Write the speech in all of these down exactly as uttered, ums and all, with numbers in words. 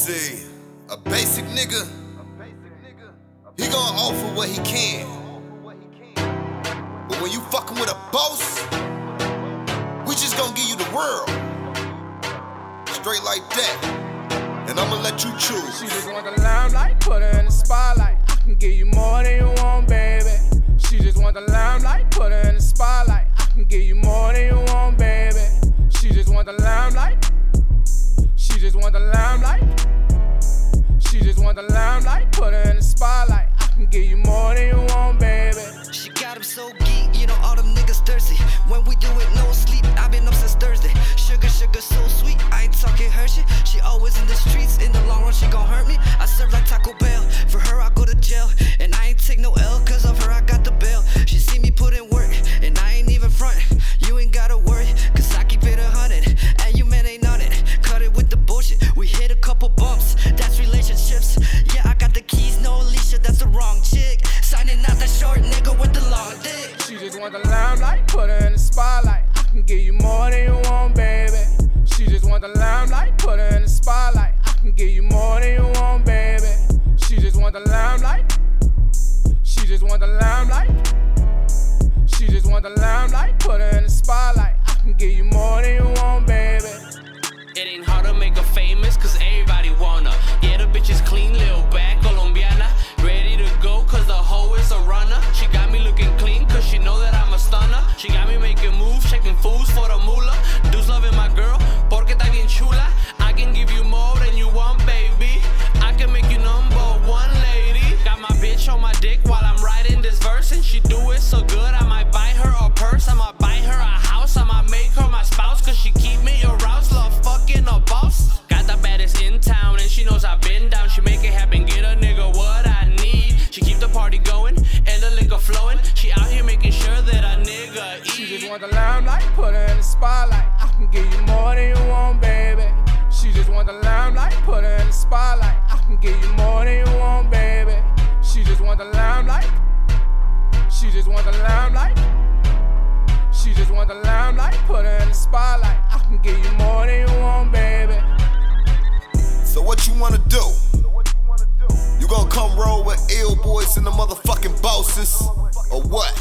See, a basic nigga, he gon' offer what he can. But when you fucking with a boss, we just gon' give you the world. Straight like that. And I'ma let you choose. She just want the limelight, put her in the spotlight. I can give you more than you want, baby. She just want the limelight, put her in the spotlight. I can give you more than you want, baby. She just want the limelight. She just want the limelight. She just want the limelight, put her in the spotlight. I can give you more than you want, baby. She got him so geek, you know all them niggas thirsty. When we do it, no sleep, I been up since Thursday. Sugar, sugar, so sweet, I ain't talking her shit. She always in the streets, in the long run she gon' hurt me. I serve like Taco Bell, for her I go to jail. And I ain't take no L, cause of her I got the bail. She see me put in work, and I ain't even front. You ain't gotta worry, cause I keep it a hundred. And you man ain't on it, cut it with the bullshit. We hit a couple bumps, that's relationships. Yeah, I got the keys, no Alicia, that's the wrong chick. Signing out the short nigga with the long dick. She just want the limelight, put her in the spotlight. I can give you more than you want, baby. She just want the limelight, put her in the spotlight. I can give you more than you want, baby. She just want the limelight. She just want the limelight. She just want the limelight, put her in the spotlight. I can give you more than you want, baby. It ain't hard to make her famous, cause everybody wanna. Yeah, the bitch is clean, little bad Colombiana. Ready to go, cause the hoe is a runner. She got me looking clean, cause she know that I'm a stunner. She got me making moves, checking fools for the moolah. Dudes loving my girl, porque está bien chula. I can give you more than you want, baby. I can make you number one, lady. Got my bitch on my dick while I'm writing this verse. And she do it so good, I might buy her a purse. I might buy her a house, I might make her my spouse. Cause she keep me aroused, love fucking a boss. Got the baddest in town, and she knows I've been down. She make it happen, get a nigga what I need. She keep the party going, and the liquor flowing. She out here making sure that a nigga eat. She just want the limelight, put her in the spotlight. I can give you more than you want, baby. She just want the limelight, put her in the spotlight. I can give you more than you want, baby. She just want the limelight. She just want the limelight. She just want the limelight, put her in the spotlight. I can give you more than you want, baby. So what you wanna do? You gonna come roll with ill boys and the motherfucking bosses? Or what?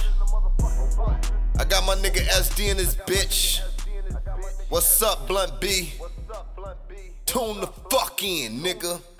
I got my nigga S D in this bitch. What's up, Blunt B? Tune the fuck in, nigga.